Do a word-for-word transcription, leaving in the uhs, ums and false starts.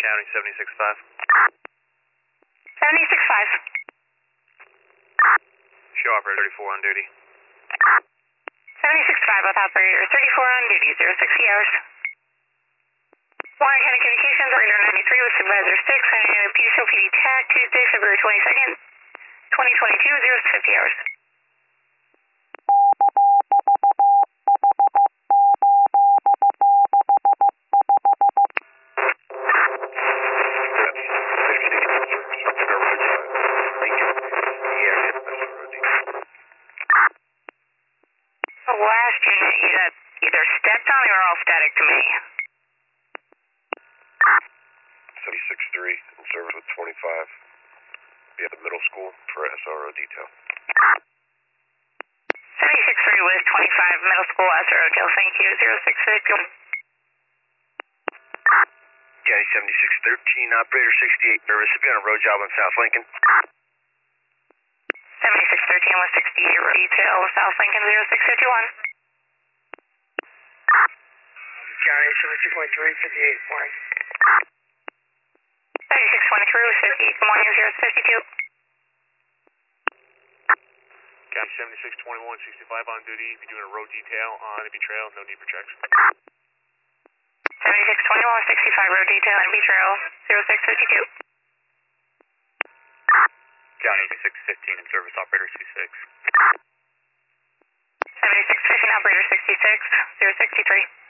County, seventy-six five. seventy-six five. Show operator thirty-four on duty. seventy-six five with operator thirty-four on duty, zero sixty hours. Warren County Communications, Radar ninety-three with Supervisor six, and a P D C L P D TAC, Tuesday, February twenty-second, twenty twenty-two, zero fifty hours. The last unit you got either stepped on or all static to me. seventy-six three in service with twenty-five. Be at the middle school for S R O detail. seventy-six three with twenty-five, middle school S R O detail, thank you, zero six fifty-one. County seventy-six thirteen, operator sixty-eight nervous. Be on a road job on South Lincoln. seventy-six thirteen with sixty-eight road detail, South Lincoln, zero six fifty-one. County seventy-six twenty-three, fifty-eight, morning. seventy-six twenty-three with fifty-eight, good morning, zero fifty-two. County seventy-six twenty-one, sixty-five on duty. Be doing a road detail on Ibby Trail, no need for checks. seventy-six twenty-one, sixty-five road detail, Ibby Trail, zero six fifty-two. County six fifteen in service, operator sixty-six. seventy-six fifteen, operator sixty-six, zero sixty-three.